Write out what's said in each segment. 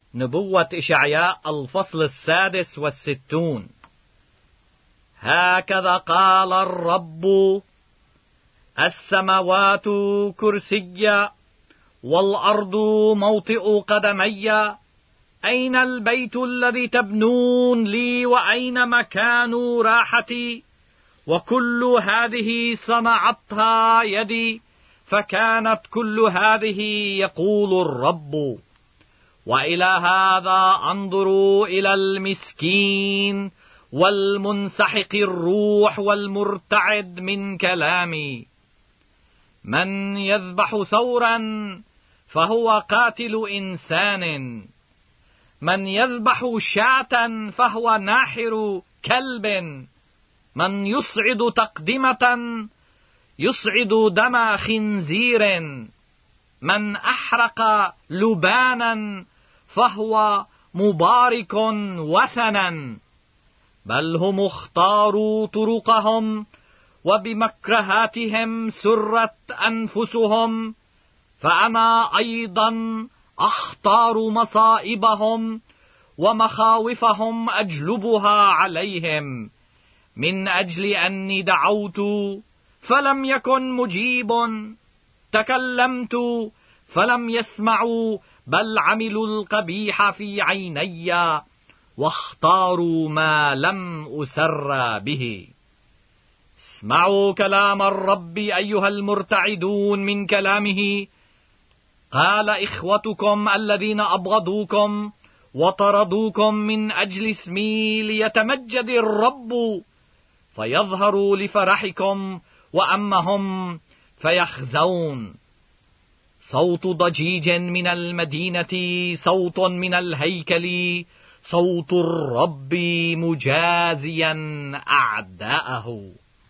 نبوة إشعياء الفصل 66. هكذا قال الرب: السماوات كرسي والأرض موطئ قدمي، أين البيت الذي تبنون لي وأين مكان راحتي؟ وكل هذه صنعتها يدي، فكانت كل هذه يقول الرب. وإلى هذا أنظر إلى المسكين والمنسحق الروح والمرتعد من كلامي. من يذبح ثورا فهو قاتل إنسان، من يذبح شاة فهو ناحر كلب، من يصعد تقدمة يصعد دم خنزير، من أحرق لبانا فهو مبارك وثنا. بل هم اختاروا طرقهم وبمكرهاتهم سرت أنفسهم، فأنا أيضا أختار مصائبهم ومخاوفهم أجلبها عليهم. من أجل أني دعوت فلم يكن مجيب، تكلمت فلم يسمعوا، بل عملوا القبيح في عيني واختاروا ما لم أسر به. اسمعوا كلام الرب أيها المرتعدون من كلامه. قال إخوتكم الذين أبغضوكم وطردوكم من أجل اسمي ليتمجد الرب، فيظهروا لفرحكم، وأما هم فيخزون. صوت ضجيج من المدينة، صوت من الهيكل، صوت الرب مجازيا أعداءه.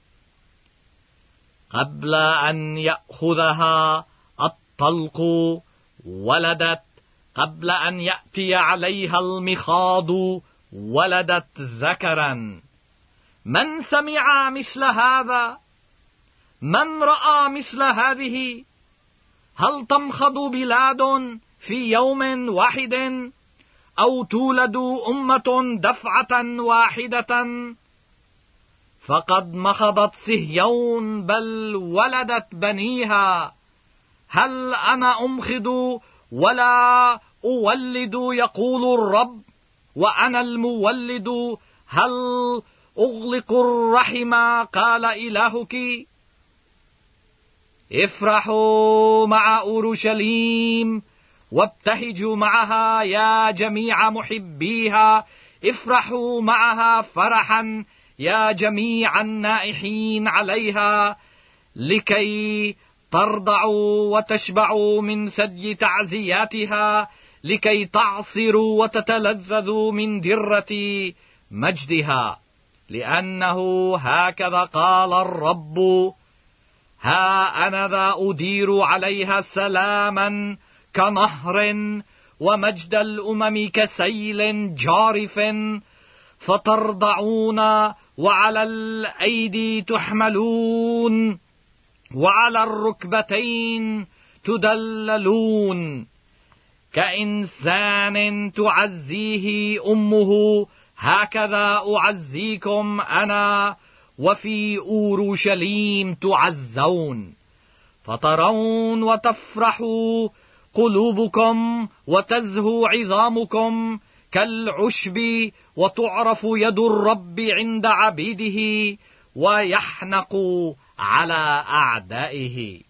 قبل أن يأخذها الطلق ولدت، قبل أن يأتي عليها المخاض ولدت ذكرا. من سمع مثل هذا؟ من رأى مثل هذه؟ هل تمخض بلاد في يوم واحد، أو تولد أمة دفعة واحدة؟ فقد مخضت صهيون، بل ولدت بنيها. هل أنا أمخض ولا أولد، يقول الرب، وأنا المولد؟ هل أغلق الرحم، قال إلهك؟ افرحوا مع أورشليم وابتهجوا معها يا جميع محبيها، افرحوا معها فرحا يا جميع النائحين عليها، لكي ترضعوا وتشبعوا من ثدي تعزياتها، لكي تعصروا وتتلذذوا من درة مجدها. لأنه هكذا قال الرب: ها أنا ذا أدير عليها سلاما كنهر، ومجد الأمم كسيل جارف، فترضعون وعلى الأيدي تحملون وعلى الركبتين تدللون. كإنسان تعزيه أمه، هكذا أعزيكم أنا، وفي أورشليم تعزون. فترون وتفرح قلوبكم وتزهو عظامكم كالعشب، وتعرف يد الرب عند عبيده، ويحنق على أعدائه.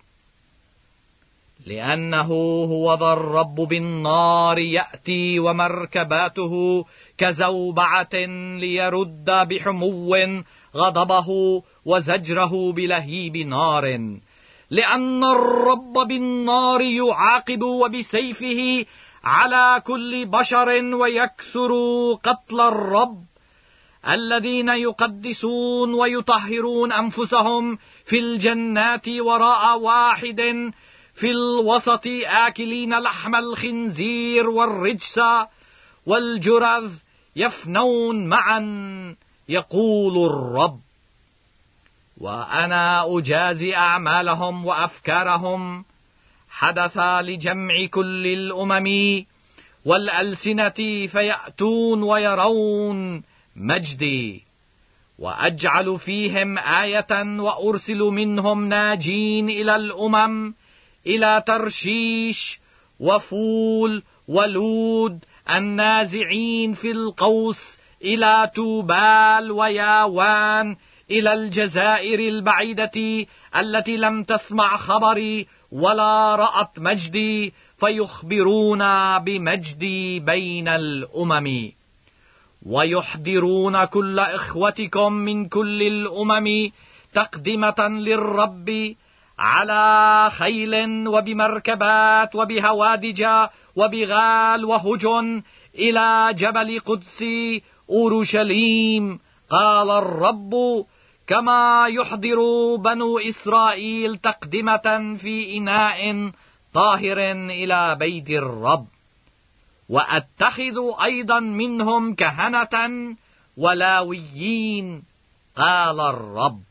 لأنه هو ذا الرب بالنار يأتي، ومركباته كزوبعة، ليرد بحمو غضبه وزجره بلهيب نار. لأن الرب بالنار يعاقب، وبسيفه على كل بشر، ويكثر قتل الرب الذين يقدسون ويطهرون أنفسهم في الجنات وراء واحد، في الوسط آكلين لحم الخنزير والرجس والجرذ، يفنون معا، يقول الرب. وأنا أجازي أعمالهم وأفكارهم. حدث لجمع كل الأمم والألسنة فيأتون ويرون مجدي. وأجعل فيهم آية وأرسل منهم ناجين إلى الأمم، إلى ترشيش وفول ولود النازعين في القوس، إلى توبال وياوان، إلى الجزائر البعيدة التي لم تسمع خبري ولا رأت مجدي، فيخبرون بمجدي بين الأمم. ويحضرون كل إخوتكم من كل الأمم تقدمة للرب على خيل وبمركبات وبهوادج وبغال وهجن إلى جبل قدس أورشليم، قال الرب، كما يحضر بنو إسرائيل تقدمة في إناء طاهر إلى بيت الرب. وأتخذ أيضا منهم كهنة ولاويين، قال الرب،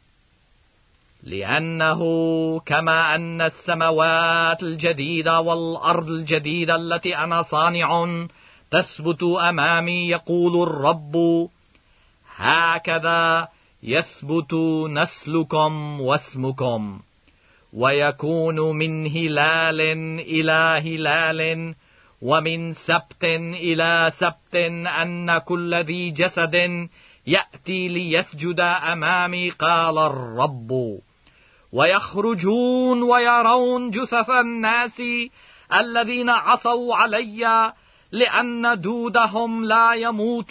لأنه كما أن السماوات الجديدة والأرض الجديدة التي أنا صانع تثبت أمامي، يقول الرب، هكذا يثبت نسلكم واسمكم، ويكون من هلال إلى هلال ومن سبت إلى سبت أن كل ذي جسد يأتي ليسجد أمامي، قال الرب. ويخرجون ويرون جثث الناس الذين عصوا علي، لأن دودهم لا يموت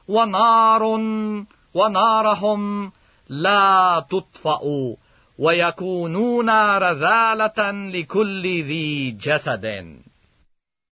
ونارهم لا تطفأ، ويكونون رذالة لكل ذي جسد.